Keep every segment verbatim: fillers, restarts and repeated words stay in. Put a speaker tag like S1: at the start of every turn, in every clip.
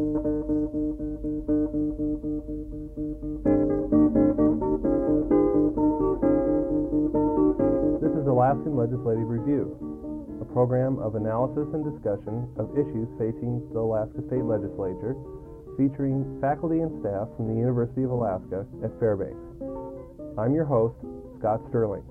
S1: This is Alaskan Legislative Review, a program of analysis and discussion of issues facing the Alaska State Legislature, featuring faculty and staff from the University of Alaska at Fairbanks. I'm your host, Scott Sterling.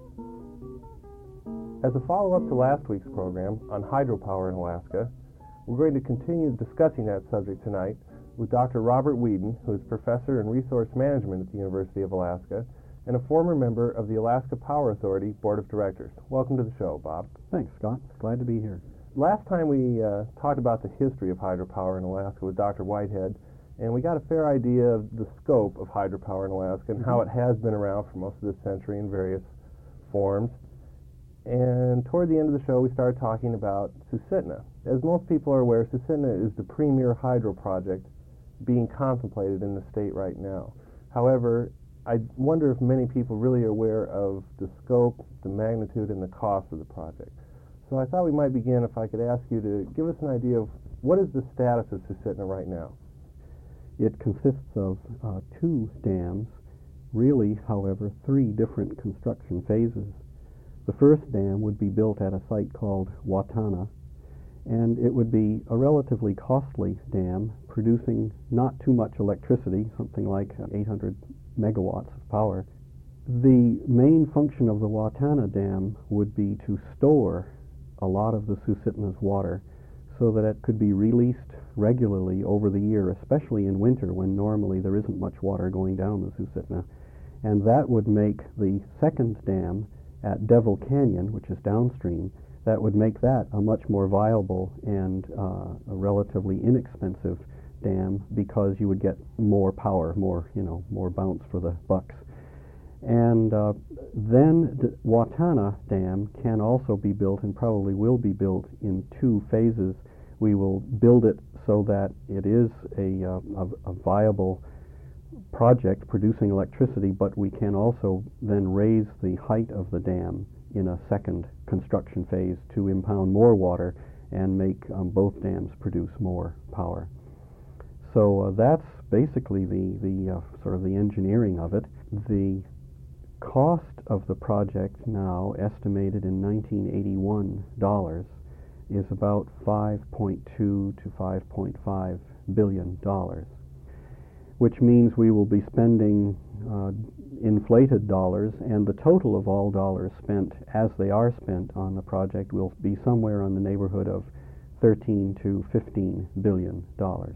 S1: As a follow-up to last week's program on hydropower in Alaska, we're going to continue discussing that subject tonight with Doctor Robert Weeden, who is Professor in Resource Management at the University of Alaska and a former member of the Alaska Power Authority Board of Directors. Welcome to the show, Bob.
S2: Thanks, Scott. Glad to be here.
S1: Last time we uh, talked about the history of hydropower in Alaska with Doctor Whitehead, and we got a fair idea of the scope of hydropower in Alaska and mm-hmm. how it has been around for most of this century in various forms. And toward the end of the show, we started talking about Susitna. As most people are aware, Susitna is the premier hydro project being contemplated in the state right now. However, I wonder if many people really are aware of the scope, the magnitude, and the cost of the project. So I thought we might begin if I could ask you to give us an idea of what is the status of Susitna right now?
S2: It consists of uh, two dams, really, however, three different construction phases. The first dam would be built at a site called Watana, and it would be a relatively costly dam, producing not too much electricity, something like eight hundred megawatts of power. The main function of the Watana Dam would be to store a lot of the Susitna's water so that it could be released regularly over the year, especially in winter when normally there isn't much water going down the Susitna. And that would make the second dam at Devil Canyon, which is downstream, that would make that a much more viable and uh, a relatively inexpensive dam because you would get more power, more, you know, more bounce for the bucks. And uh, then the Watana Dam can also be built and probably will be built in two phases. We will build it so that it is a, uh, a, a viable project producing electricity, but we can also then raise the height of the dam in a second construction phase to impound more water and make um, both dams produce more power. So uh, that's basically the, the uh, sort of the engineering of it. The cost of the project now, estimated in nineteen eighty-one dollars, is about five point two to five point five billion dollars, which means we will be spending uh, inflated dollars, and the total of all dollars spent as they are spent on the project will be somewhere in the neighborhood of thirteen to fifteen billion dollars.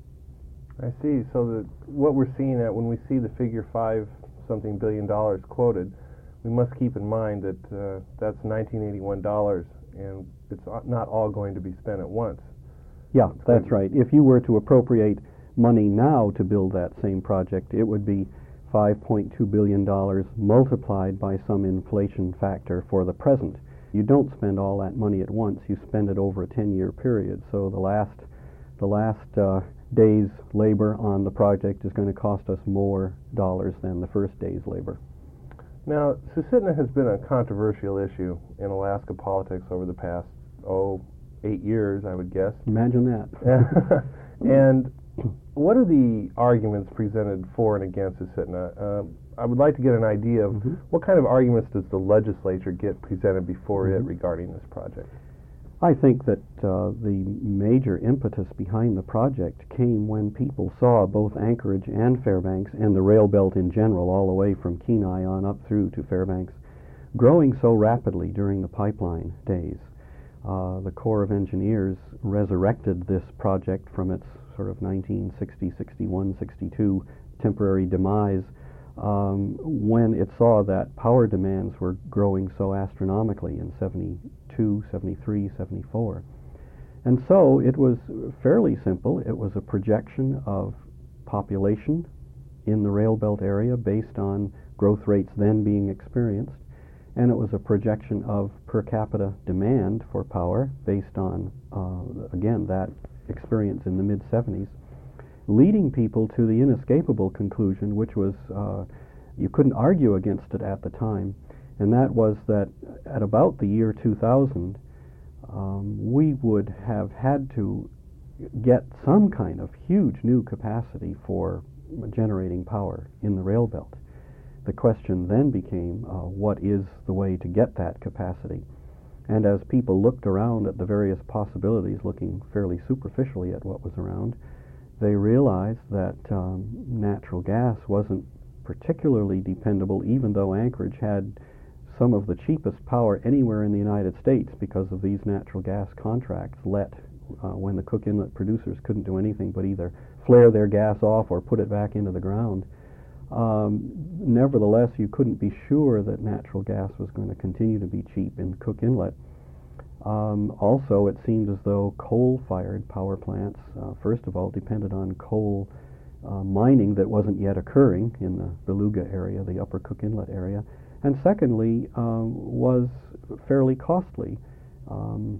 S1: I see. So that what we're seeing at when we see the figure five something billion dollars quoted, we must keep in mind that uh, that's nineteen eighty-one dollars, and it's not all going to be spent at once.
S2: Yeah, that's right. If you were to appropriate money now to build that same project, it would be five point two billion dollars multiplied by some inflation factor for the present. You don't spend all that money at once. You spend it over a ten-year period. So the last, the last uh, day's labor on the project is going to cost us more dollars than the first day's labor.
S1: Now, Susitna has been a controversial issue in Alaska politics over the past, oh, eight years, I would guess.
S2: Imagine that.
S1: And what are the arguments presented for and against Susitna? Uh, I would like to get an idea of mm-hmm. what kind of arguments does the legislature get presented before mm-hmm. it regarding this project?
S2: I think that uh, the major impetus behind the project came when people saw both Anchorage and Fairbanks and the rail belt in general, all the way from Kenai on up through to Fairbanks, growing so rapidly during the pipeline days. Uh, the Corps of Engineers resurrected this project from its sort of nineteen sixty, sixty-one, sixty-two temporary demise um, when it saw that power demands were growing so astronomically in seventy-two, seventy-three, seventy-four. And so it was fairly simple. It was a projection of population in the rail belt area based on growth rates then being experienced, and it was a projection of per capita demand for power based on, uh, again, that experience in the mid seventies, leading people to the inescapable conclusion, which was, uh, you couldn't argue against it at the time, and that was that at about the year two thousand, um, we would have had to get some kind of huge new capacity for generating power in the rail belt. The question then became, uh, what is the way to get that capacity? And as people looked around at the various possibilities, looking fairly superficially at what was around, they realized that um, natural gas wasn't particularly dependable, even though Anchorage had some of the cheapest power anywhere in the United States because of these natural gas contracts let uh, when the Cook Inlet producers couldn't do anything but either flare their gas off or put it back into the ground. Um, nevertheless, you couldn't be sure that natural gas was going to continue to be cheap in Cook Inlet. Um, also, it seemed as though coal-fired power plants, uh, first of all, depended on coal uh, mining that wasn't yet occurring in the Beluga area, the upper Cook Inlet area, and secondly, um, was fairly costly. Um,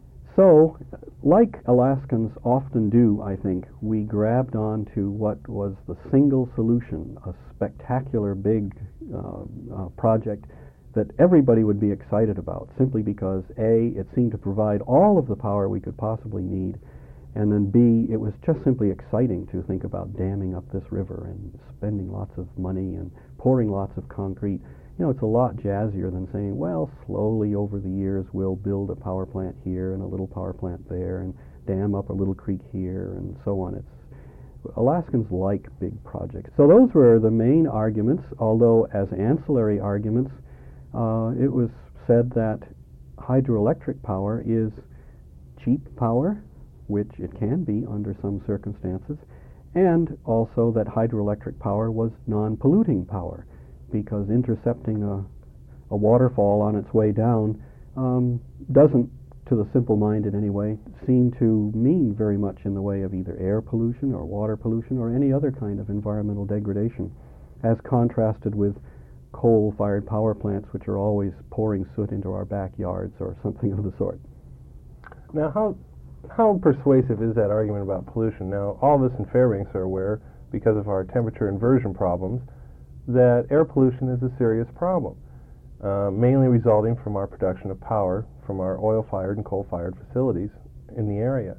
S2: so, like Alaskans often do, I think, we grabbed on to what was the single solution, a spectacular big uh, uh, project that everybody would be excited about, simply because A, it seemed to provide all of the power we could possibly need, and then B, it was just simply exciting to think about damming up this river and spending lots of money and pouring lots of concrete. You know, it's a lot jazzier than saying, well, slowly over the years we'll build a power plant here and a little power plant there and dam up a little creek here and so on. It's Alaskans like big projects. So those were the main arguments, although as ancillary arguments, uh, it was said that hydroelectric power is cheap power, which it can be under some circumstances, and also that hydroelectric power was non-polluting power, because intercepting a, a waterfall on its way down um, doesn't, to the simple-minded anyway, seem to mean very much in the way of either air pollution or water pollution or any other kind of environmental degradation, as contrasted with coal-fired power plants, which are always pouring soot into our backyards or something of the sort.
S1: Now, how how persuasive is that argument about pollution? Now, all of us in Fairbanks are aware, because of our temperature inversion problems, that air pollution is a serious problem, uh, mainly resulting from our production of power from our oil-fired and coal-fired facilities in the area.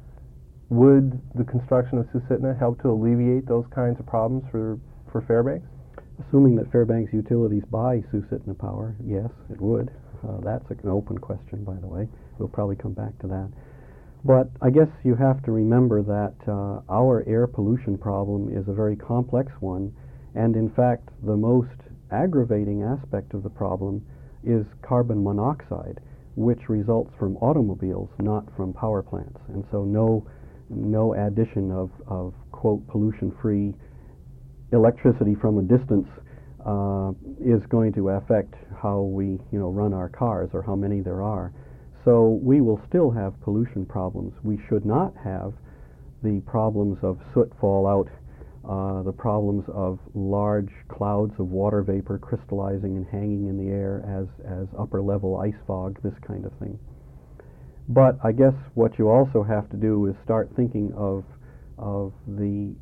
S1: Would the construction of Susitna help to alleviate those kinds of problems for, for Fairbanks?
S2: Assuming that Fairbanks Utilities buy Susitna power, yes, it would. Uh, that's an open question, by the way. We'll probably come back to that. But I guess you have to remember that uh, our air pollution problem is a very complex one, and in fact, the most aggravating aspect of the problem is carbon monoxide, which results from automobiles, not from power plants. And so no, no addition of, of quote, pollution-free electricity from a distance uh, is going to affect how we, you know, run our cars or how many there are. So we will still have pollution problems. We should not have the problems of soot fallout, uh, the problems of large clouds of water vapor crystallizing and hanging in the air as, as upper level ice fog, this kind of thing. But I guess what you also have to do is start thinking of, of the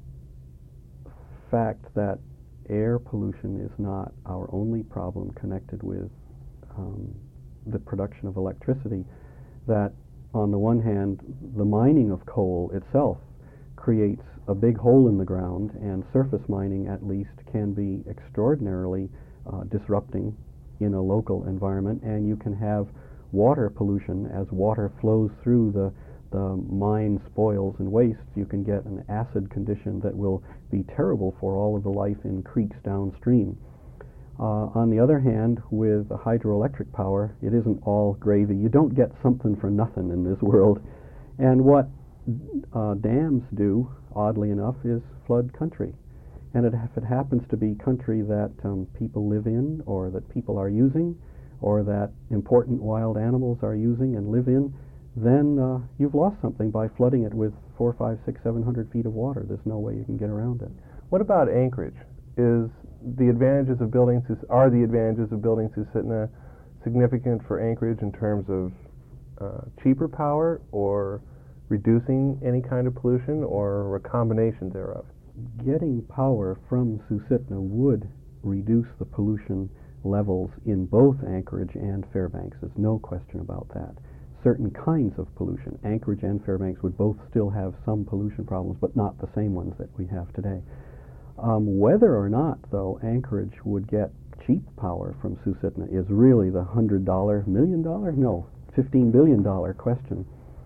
S2: fact that air pollution is not our only problem connected with um, the production of electricity, that on the one hand, the mining of coal itself creates a big hole in the ground, and surface mining at least can be extraordinarily uh, disrupting in a local environment, and you can have water pollution as water flows through the, the mine spoils and wastes. You can get an acid condition that will be terrible for all of the life in creeks downstream. Uh, on the other hand, with hydroelectric power, it isn't all gravy. You don't get something for nothing in this world. And what uh, dams do, oddly enough, is flood country. And it, if it happens to be country that um, people live in, or that people are using, or that important wild animals are using and live in, then uh, you've lost something by flooding it with four, five, six, seven hundred feet of water. There's no way you can get around it.
S1: What about Anchorage? Is the advantages of building are the advantages of building Susitna significant for Anchorage in terms of uh, cheaper power, or reducing any kind of pollution, or a combination thereof?
S2: Getting power from Susitna would reduce the pollution levels in both Anchorage and Fairbanks. There's no question about that. certain kinds of pollution. Anchorage and Fairbanks would both still have some pollution problems, but not the same ones that we have today. Um, whether or not, though, Anchorage would get cheap power from Susitna is really the hundred dollar, million dollar, no, fifteen billion dollar question.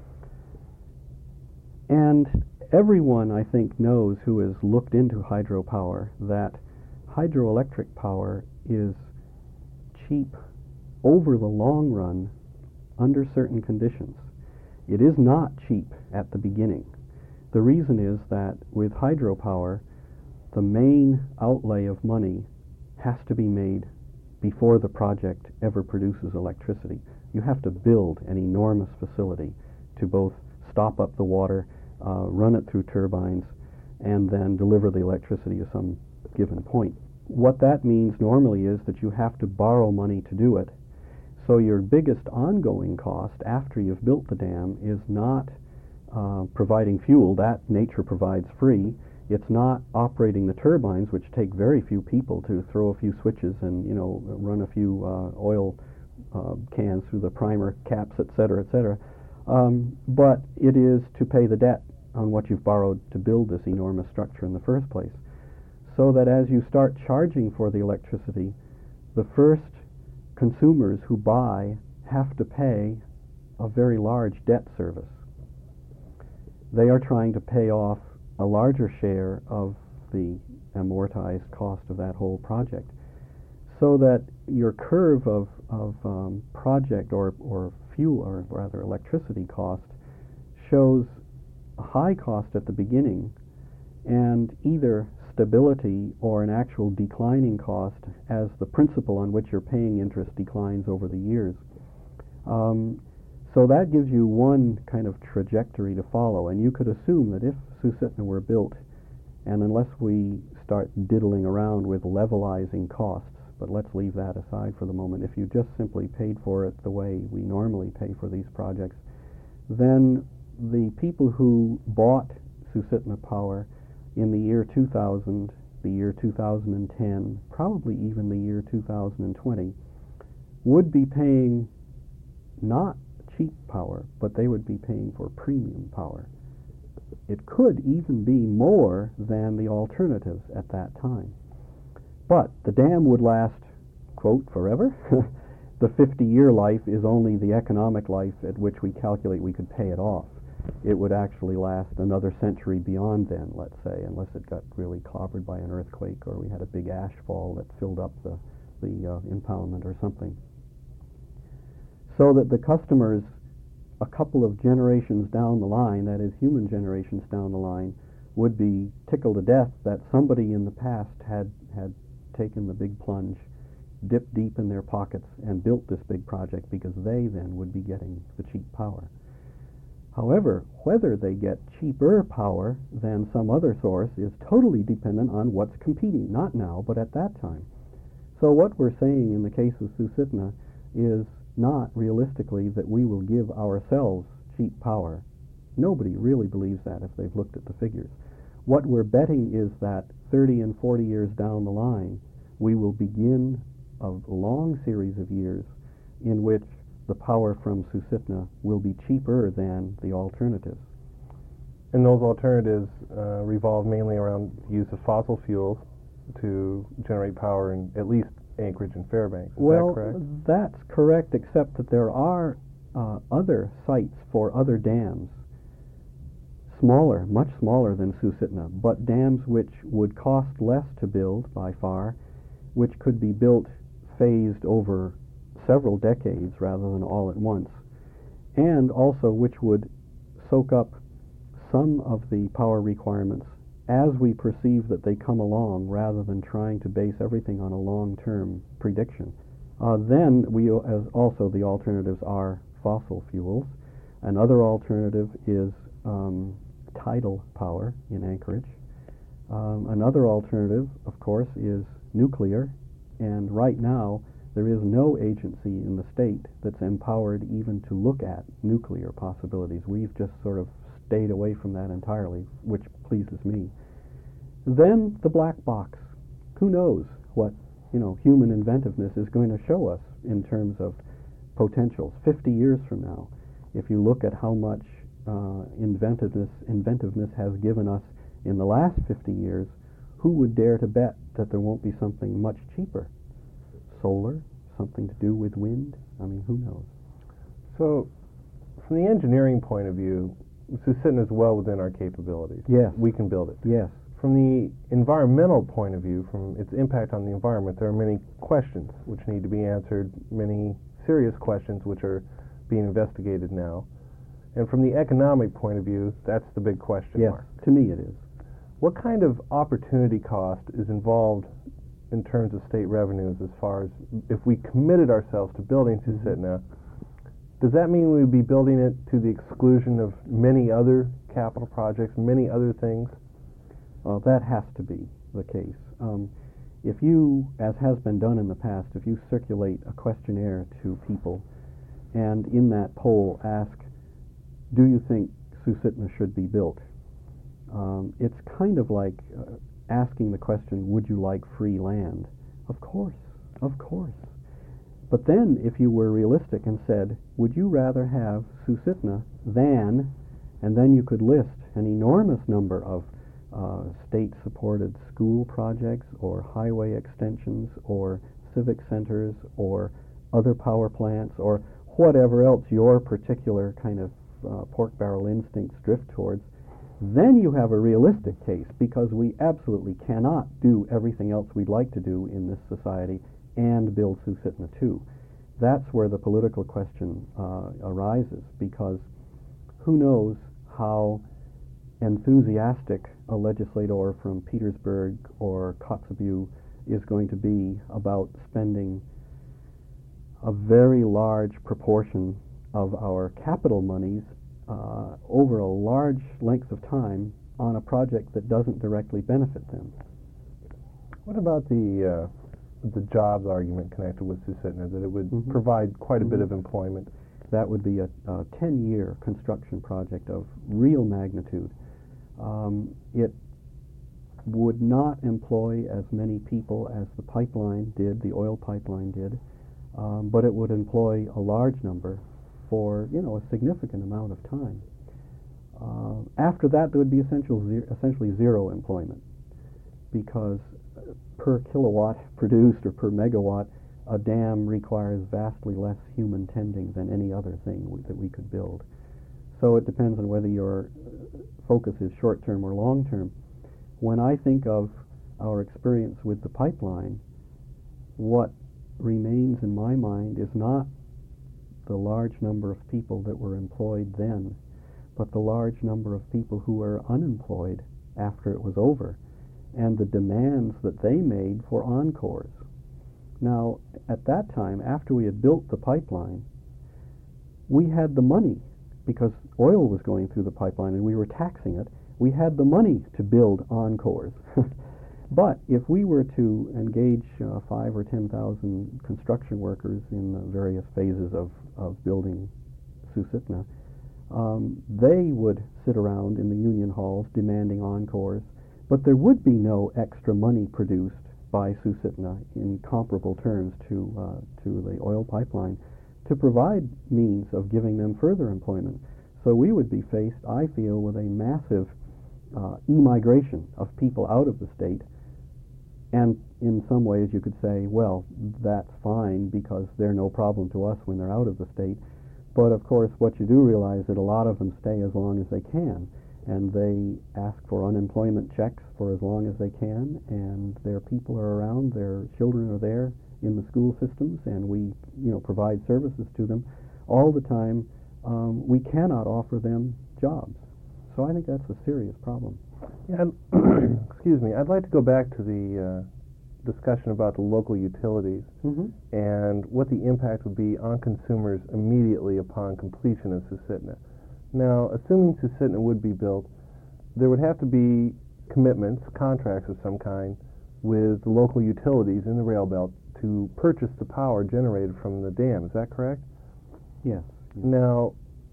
S2: And everyone, I think, knows who has looked into hydropower that hydroelectric power is cheap over the long run under certain conditions. It is not cheap at the beginning. The reason is that with hydropower, the main outlay of money has to be made before the project ever produces electricity. You have to build an enormous facility to both stop up the water, uh, run it through turbines, and then deliver the electricity to some given point. What that means normally is that you have to borrow money to do it. So your biggest ongoing cost after you've built the dam is not uh, providing fuel. That nature provides free. It's not operating the turbines, which take very few people to throw a few switches and, you know, run a few uh, oil uh, cans through the primer caps, et cetera, et cetera. Um, but it is to pay the debt on what you've borrowed to build this enormous structure in the first place. So that as you start charging for the electricity, the first consumers who buy have to pay a very large debt service. They are trying to pay off a larger share of the amortized cost of that whole project. So that your curve of, of um, project or, or fuel, or rather electricity cost, shows a high cost at the beginning and either stability or an actual declining cost as the principal on which you're paying interest declines over the years. Um, so that gives you one kind of trajectory to follow, and you could assume that if Susitna were built, and unless we start diddling around with levelizing costs, but let's leave that aside for the moment, if you just simply paid for it the way we normally pay for these projects, then the people who bought Susitna Power in the year two thousand, the year two thousand ten, probably even the year two thousand twenty, would be paying not cheap power, but they would be paying for premium power. It could even be more than the alternatives at that time. But the dam would last, quote, forever. The fifty-year life is only the economic life at which we calculate we could pay it off. It would actually last another century beyond then, let's say, unless it got really clobbered by an earthquake or we had a big ash fall that filled up the, the uh, impoundment or something. So that the customers, a couple of generations down the line, that is human generations down the line, would be tickled to death that somebody in the past had, had taken the big plunge, dipped deep in their pockets, and built this big project, because they then would be getting the cheap power. However, whether they get cheaper power than some other source is totally dependent on what's competing, not now, but at that time. So what we're saying in the case of Susitna is not realistically that we will give ourselves cheap power. Nobody really believes that if they've looked at the figures. What we're betting is that thirty and forty years down the line, we will begin a long series of years in which the power from Susitna will be cheaper than the alternatives.
S1: And those alternatives uh, revolve mainly around the use of fossil fuels to generate power in at least Anchorage and Fairbanks. Is
S2: well,
S1: that correct?
S2: That's correct, except that there are uh, other sites for other dams, smaller, much smaller than Susitna, but dams which would cost less to build by far, which could be built phased over several decades rather than all at once, and also which would soak up some of the power requirements as we perceive that they come along, rather than trying to base everything on a long-term prediction. Uh, then we as also the alternatives are fossil fuels. Another alternative is um, tidal power in Anchorage. Um, another alternative, of course, is nuclear, and right now there is no agency in the state that's empowered even to look at nuclear possibilities. We've just sort of stayed away from that entirely, which pleases me. Then the black box. Who knows what, you know, human inventiveness is going to show us in terms of potentials fifty years from now. If you look at how much uh, inventiveness, inventiveness has given us in the last fifty years, who would dare to bet that there won't be something much cheaper? Solar, something to do with wind? I mean, who knows?
S1: So, from the engineering point of view, Susitna is well within our capabilities.
S2: Yes.
S1: We can build it.
S2: Yes.
S1: From the environmental point of view, from its impact on the environment, there are many questions which need to be answered, many serious questions which are being investigated now. And from the economic point of view, that's the big question
S2: Yes,
S1: mark.
S2: to me it is.
S1: What kind of opportunity cost is involved in terms of state revenues as far as if we committed ourselves to building Susitna? Does that mean we would be building it to the exclusion of many other capital projects, many other things?
S2: Uh, that has to be the case. Um, if you, as has been done in the past, if you circulate a questionnaire to people and in that poll ask, do you think Susitna should be built? Um, it's kind of like uh, asking the question, would you like free land? Of course, of course. But then if you were realistic and said, would you rather have Susitna than, and then you could list an enormous number of uh, state-supported school projects or highway extensions or civic centers or other power plants or whatever else your particular kind of uh, pork barrel instincts drift towards, then you have a realistic case, because we absolutely cannot do everything else we'd like to do in this society and build Susitna too. That's where the political question uh, arises, because who knows how enthusiastic a legislator from Petersburg or Kotzebue is going to be about spending a very large proportion of our capital monies uh, over a large length of time on a project that doesn't directly benefit them.
S1: What about the uh, the jobs argument connected with Susitna, that it would
S2: mm-hmm.
S1: provide quite a
S2: mm-hmm.
S1: bit of employment?
S2: That would be a ten-year construction project of real magnitude. Um, it would not employ as many people as the pipeline did, the oil pipeline did, um, but it would employ a large number for, you know, a significant amount of time. Uh, after that, there would be essential ze- essentially zero employment, because per kilowatt produced or per megawatt, a dam requires vastly less human tending than any other thing w- that we could build. So it depends on whether your focus is short-term or long-term. When I think of our experience with the pipeline, what remains in my mind is not the large number of people that were employed then, but the large number of people who were unemployed after it was over, and the demands that they made for encores. Now, at that time, after we had built the pipeline, we had the money, because oil was going through the pipeline and we were taxing it, we had the money to build encores. But if we were to engage uh, five or ten thousand construction workers in the various phases of, of building Susitna, um, they would sit around in the union halls demanding encores, but there would be no extra money produced by Susitna in comparable terms to uh, to the oil pipeline to provide means of giving them further employment. So we would be faced, I feel, with a massive uh, emigration of people out of the state. And in some ways you could say, well, that's fine because they're no problem to us when they're out of the state. But of course, what you do realize that a lot of them stay as long as they can, and they ask for unemployment checks for as long as they can, and their people are around, their children are there in the school systems, and we, you know, provide services to them all the time. Um, we cannot offer them jobs. So I think that's a serious problem.
S1: Yeah, excuse me. I'd like to go back to the uh, discussion about the local utilities
S2: mm-hmm.
S1: and what the impact would be on consumers immediately upon completion of Susitna. Now, assuming Susitna would be built, there would have to be commitments, contracts of some kind, with the local utilities in the rail belt to purchase the power generated from the dam. Is that correct?
S2: Yes.
S1: Now,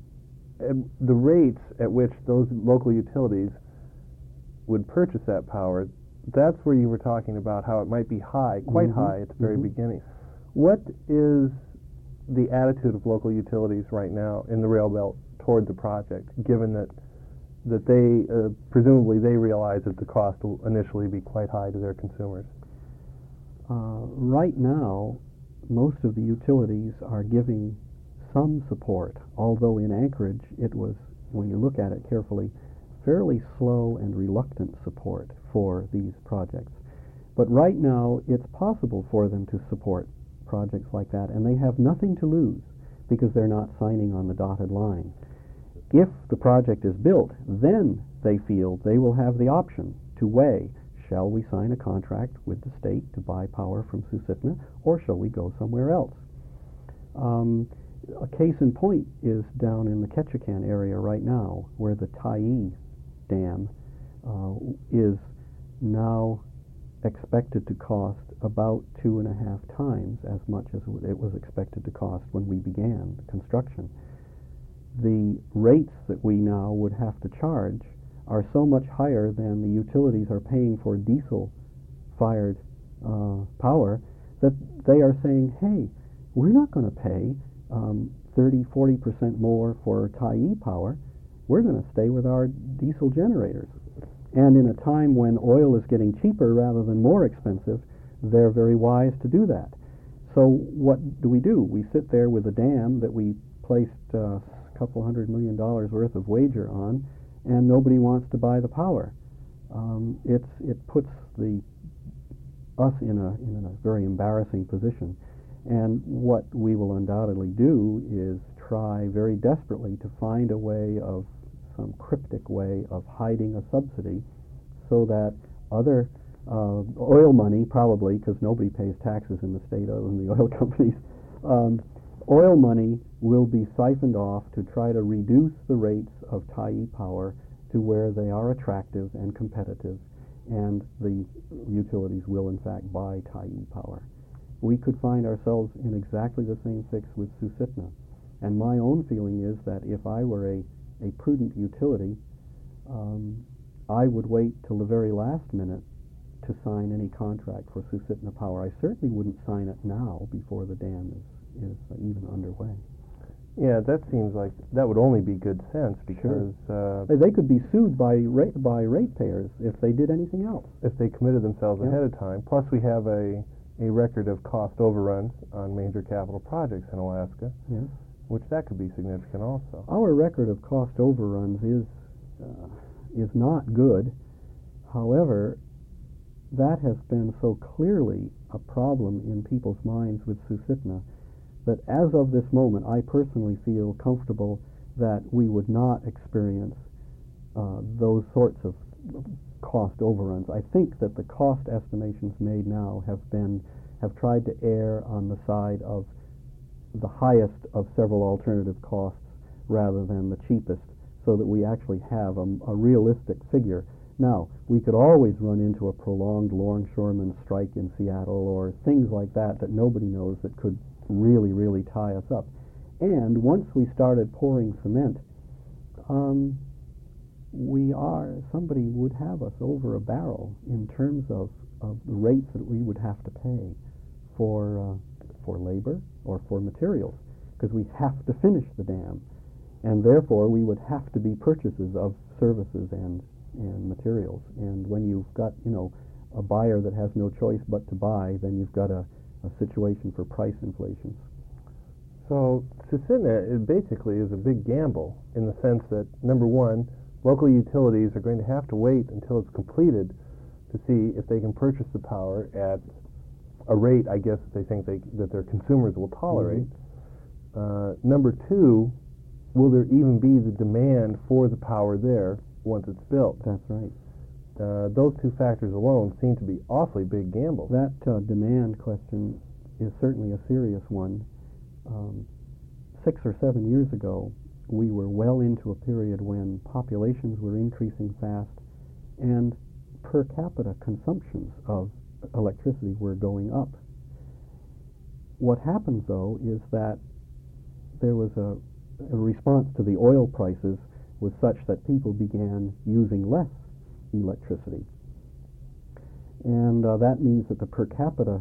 S1: the rates at which those local utilities would purchase that power, that's where you were talking about how it might be high, quite
S2: mm-hmm.
S1: high at the very
S2: mm-hmm.
S1: beginning. What is the attitude of local utilities right now in the rail belt toward the project, given that that they uh, presumably they realize that the cost will initially be quite high to their consumers?
S2: Uh, right now, most of the utilities are giving some support, although in Anchorage it was, when you look at it carefully, fairly slow and reluctant support for these projects. But right now it's possible for them to support projects like that, and they have nothing to lose because they're not signing on the dotted line. If the project is built, then they feel they will have the option to weigh, shall we sign a contract with the state to buy power from Susitna, or shall we go somewhere else? Um, a case in point is down in the Ketchikan area right now, where the Tyee Dam uh, is now expected to cost about two and a half times as much as it was expected to cost when we began construction. The rates that we now would have to charge are so much higher than the utilities are paying for diesel-fired uh, power that they are saying, hey, we're not going to pay um, thirty, forty percent more for Tyee power. We're going to stay with our diesel generators. And in a time when oil is getting cheaper rather than more expensive, they're very wise to do that. So what do we do? We sit there with a dam that we placed uh, a couple hundred million dollars worth of wager on, and nobody wants to buy the power. Um, it's, it puts the, us in a, in a very embarrassing position. And what we will undoubtedly do is try very desperately to find a way of, some cryptic way of hiding a subsidy so that other uh, oil money, probably, because nobody pays taxes in the state other than the oil companies, um, oil money will be siphoned off to try to reduce the rates of Tyee power to where they are attractive and competitive, and the utilities will in fact buy Tyee power. We could find ourselves in exactly the same fix with Susitna. And my own feeling is that if I were a, a prudent utility, um, I would wait till the very last minute to sign any contract for Susitna power. I certainly wouldn't sign it now before the dam is, is even underway.
S1: Yeah, that seems like that would only be good sense because
S2: sure.
S1: uh,
S2: they could be sued by rate, by ratepayers if they did anything else.
S1: If they committed themselves
S2: yeah.
S1: ahead of time. Plus, we have a a record of cost overruns on major capital projects in Alaska,
S2: yes.
S1: which that could be significant also.
S2: Our record of cost overruns is uh, is not good. However, that has been so clearly a problem in people's minds with Susitna that as of this moment, I personally feel comfortable that we would not experience uh, those sorts of cost overruns. I think that the cost estimations made now have been have tried to err on the side of the highest of several alternative costs rather than the cheapest, so that we actually have a, a realistic figure. Now, we could always run into a prolonged longshoreman strike in Seattle or things like that that nobody knows that could really, really tie us up. And once we started pouring cement, um, we are, somebody would have us over a barrel in terms of, of the rates that we would have to pay for, uh, for labor or for materials, because we have to finish the dam, and therefore we would have to be purchasers of services and, and materials. And when you've got, you know, a buyer that has no choice but to buy, then you've got a, a situation for price inflation.
S1: So Susitna, it basically is a big gamble in the sense that, number one, local utilities are going to have to wait until it's completed to see if they can purchase the power at a rate, I guess, they think they, that their consumers will tolerate. Mm-hmm. uh, number two, will there even be the demand for the power there once it's built?
S2: That's right.
S1: Uh, those two factors alone seem to be awfully big gambles.
S2: That uh, demand question is certainly a serious one. Um, six or seven years ago, we were well into a period when populations were increasing fast and per capita consumptions of electricity were going up. What happened, though, is that there was a, a response to the oil prices was such that people began using less electricity. And uh, that means that the per capita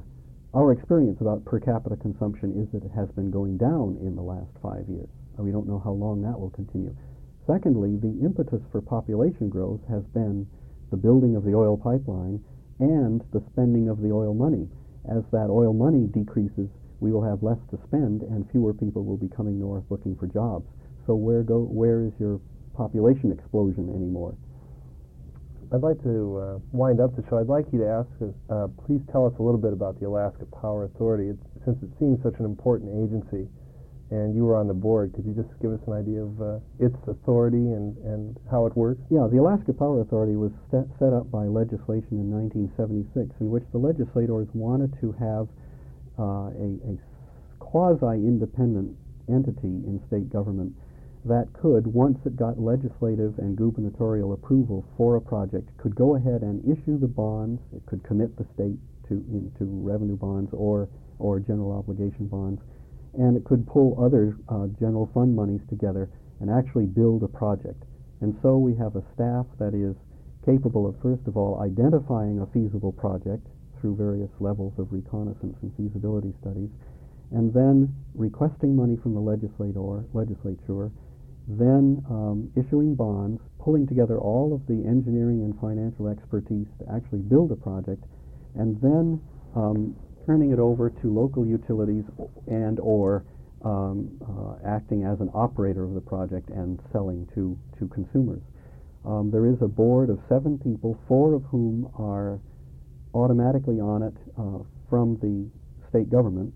S2: Our experience about per capita consumption is that it has been going down in the last five years. And we don't know how long that will continue. Secondly, the impetus for population growth has been the building of the oil pipeline and the spending of the oil money. As that oil money decreases, we will have less to spend and fewer people will be coming north looking for jobs. So where go? Where is your population explosion anymore?
S1: I'd like to uh, wind up the show. I'd like you to ask, uh, please tell us a little bit about the Alaska Power Authority. It's, since it seems such an important agency, and you were on the board, could you just give us an idea of uh, its authority and, and how it works?
S2: Yeah, the Alaska Power Authority was set, set up by legislation in nineteen seventy-six, in which the legislators wanted to have uh, a, a quasi-independent entity in state government that could, once it got legislative and gubernatorial approval for a project, could go ahead and issue the bonds. It could commit the state to into revenue bonds or or general obligation bonds, and it could pull other uh, general fund monies together and actually build a project. And so we have a staff that is capable of, first of all, identifying a feasible project through various levels of reconnaissance and feasibility studies, and then requesting money from the legislator, legislature, then um, issuing bonds, pulling together all of the engineering and financial expertise to actually build a project, and then um, turning it over to local utilities and or um, uh, acting as an operator of the project and selling to, to consumers. Um, there is a board of seven people, four of whom are automatically on it uh, from the state government,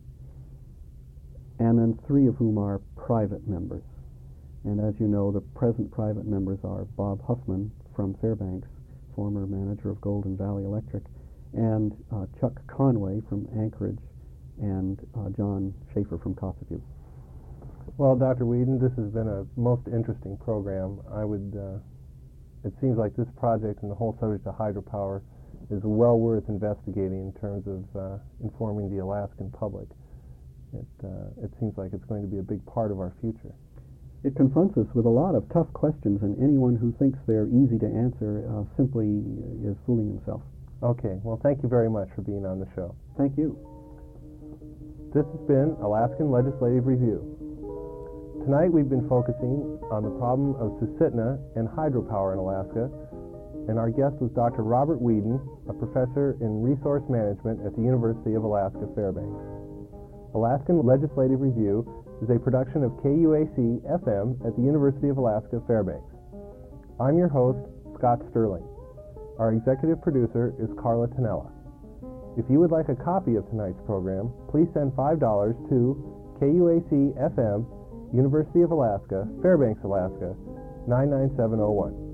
S2: and then three of whom are private members. And as you know, the present private members are Bob Huffman from Fairbanks, former manager of Golden Valley Electric, and uh, Chuck Conway from Anchorage, and uh, John Schaefer from Coffeyview.
S1: Well, Doctor Weeden, this has been a most interesting program. I would, uh, it seems like this project and the whole subject of hydropower is well worth investigating in terms of uh, informing the Alaskan public. It, uh, it seems like it's going to be a big part of our future.
S2: It confronts us with a lot of tough questions, and anyone who thinks they're easy to answer uh, simply is fooling himself.
S1: Okay, well, thank you very much for being on the show.
S2: Thank you.
S1: This has been Alaskan Legislative Review. Tonight we've been focusing on the problem of Susitna and hydropower in Alaska, and our guest was Doctor Robert Weeden, a professor in resource management at the University of Alaska Fairbanks. Alaskan Legislative Review is a production of K U A C F M at the University of Alaska Fairbanks. I'm your host, Scott Sterling. Our executive producer is Carla Tonella. If you would like a copy of tonight's program, please send five dollars to K U A C F M, University of Alaska, Fairbanks, Alaska, nine nine seven oh one.